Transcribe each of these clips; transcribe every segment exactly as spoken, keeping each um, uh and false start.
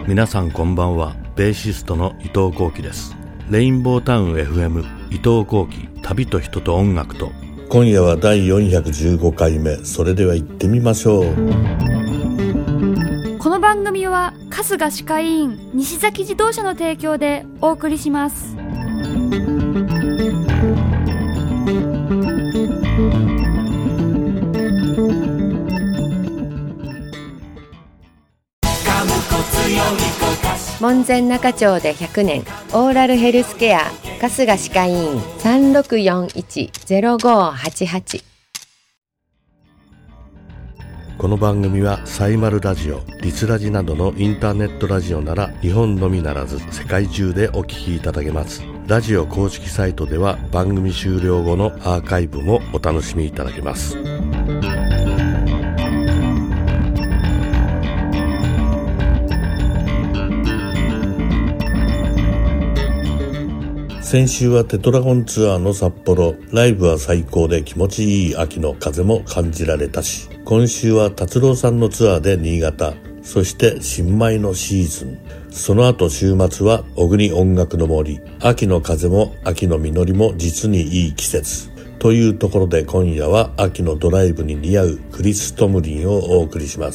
皆さんこんばんは。ベーシストの伊藤幸喜です。レインボータウン エフエム 伊藤幸喜、旅と人と音楽と。 今夜はだいよんひゃくじゅうごかいめ。それでは行ってみましょう。 この番組は春日歯科医院西崎自動車の提供でお送りします。 門前仲町でひゃくねん、オーラルヘルスケア春日歯科医院 さんろくよんいち ゼロごはちはち。 この番組はサイマルラジオ、リスラジなどのインターネットラジオなら日本のみならず世界中でお聞きいただけます。ラジオ公式サイトでは番組終了後のアーカイブもお楽しみいただけます。 先週はテトラゴンツアーの札幌、ライブは最高で気持ちいい秋の風も感じられたし、今週は達郎さんのツアーで新潟、そして新米のシーズン、その後週末は小国音楽の森、秋の風も秋の実りも実にいい季節というところで、今夜は秋のドライブに似合うクリス・トムリンをお送りします。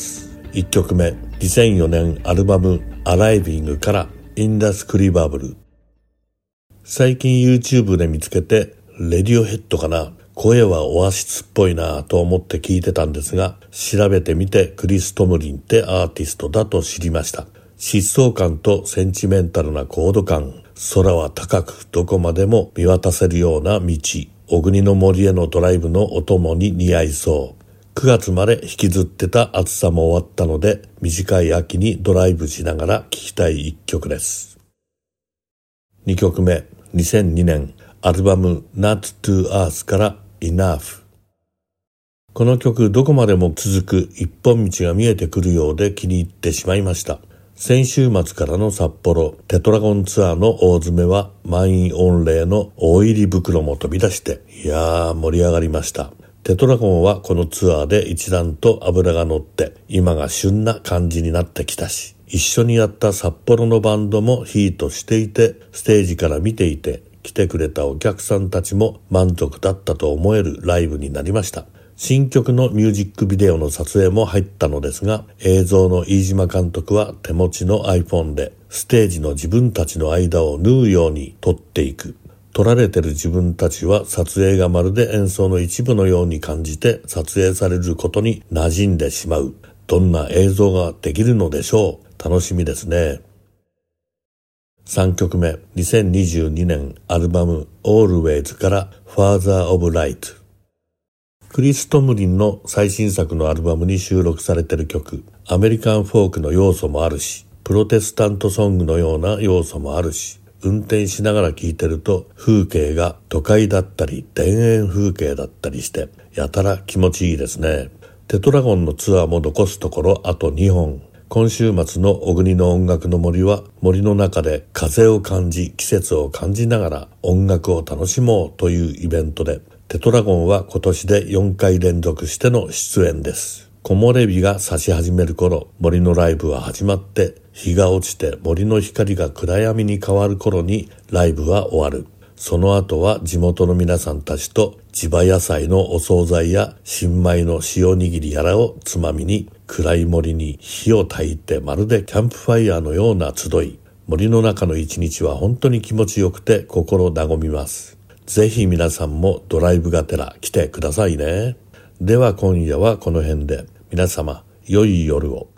いっきょくめ、にせんよねんアルバムアライビングからインダスクリバブル。最近 YouTube で見つけて、レディオヘッドかな、声はオアシスっぽいなと思って聞いてたんですが、調べてみてクリス・トムリンってアーティストだと知りました。疾走感とセンチメンタルなコード感、空は高くどこまでも見渡せるような道、小国の森へのドライブのお供に似合いそう。くがつまで引きずってた暑さも終わったので、短い秋にドライブしながら聴きたい一曲です。にきょくめ、にせんにねんアルバム Not to Earth から Enough。 この曲どこまでも続く一本道が見えてくるようで気に入ってしまいました。先週末からの札幌テトラゴンツアーの大詰めは満員御礼の大入り袋も飛び出して、いやー盛り上がりました。テトラゴンはこのツアーで一段と脂が乗って今が旬な感じになってきたし、一緒にやった札幌のバンドもヒートしていて、ステージから見ていて来てくれたお客さんたちも満足だったと思えるライブになりました。新曲のミュージックビデオの撮影も入ったのですが、映像の飯島監督は手持ちの iPhone でステージの自分たちの間を縫うように撮っていく。撮られてる自分たちは撮影がまるで演奏の一部のように感じて撮影されることに馴染んでしまう。どんな映像ができるのでしょう。楽しみですね。さんきょくめ、にせんにじゅうにねんアルバム Always から Father of Light。 クリス・トムリンの最新作のアルバムに収録されている曲、アメリカンフォークの要素もあるし、プロテスタントソングのような要素もあるし、運転しながら聴いてると風景が都会だったり田園風景だったりしてやたら気持ちいいですね。テトラゴンのツアーも残すところあとにほん。今週末の小国の音楽の森は森の中で風を感じ季節を感じながら音楽を楽しもうというイベントで、テトラゴンは今年でよんかい連続しての出演です。木漏れ日が差し始める頃、森のライブは始まって日が落ちて森の光が暗闇に変わる頃にライブは終わる。その後は地元の皆さんたちと地場野菜のお惣菜や新米の塩握りやらをつまみに暗い森に火を焚いてまるでキャンプファイヤーのような集い。森の中の一日は本当に気持ちよくて心和みます。ぜひ皆さんもドライブがてら来てくださいね。では今夜はこの辺で、皆様良い夜を。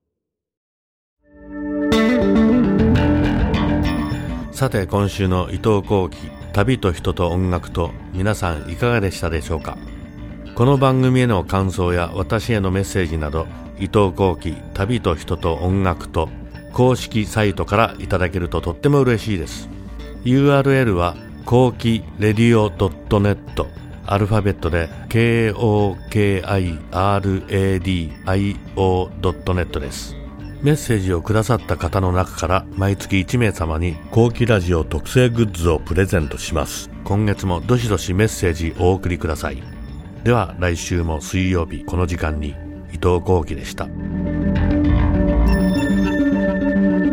さて今週の伊藤幸喜、旅と人と音楽と、皆さんいかがでしたでしょうか。この番組への感想や私へのメッセージなど、伊藤幸喜、旅と人と音楽と公式サイトからいただけるととっても嬉しいです。 ユーアールエル は幸喜レディオ ドットネット、 アルファベットで ケーオーケーアイアールエーディーアイオー ドットネットです。メッセージをくださった方の中から毎月いちめいさまに幸喜ラジオ特製グッズをプレゼントします。今月もどしどしメッセージお送りください。では来週も水曜日この時間に伊藤幸喜でした。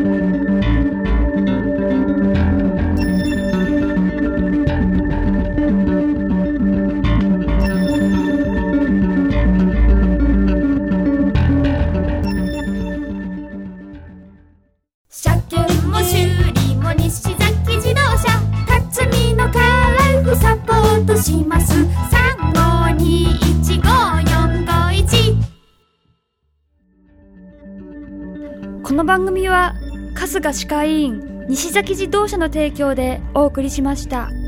この番組は春日歯科医院西崎自動車の提供でお送りしました。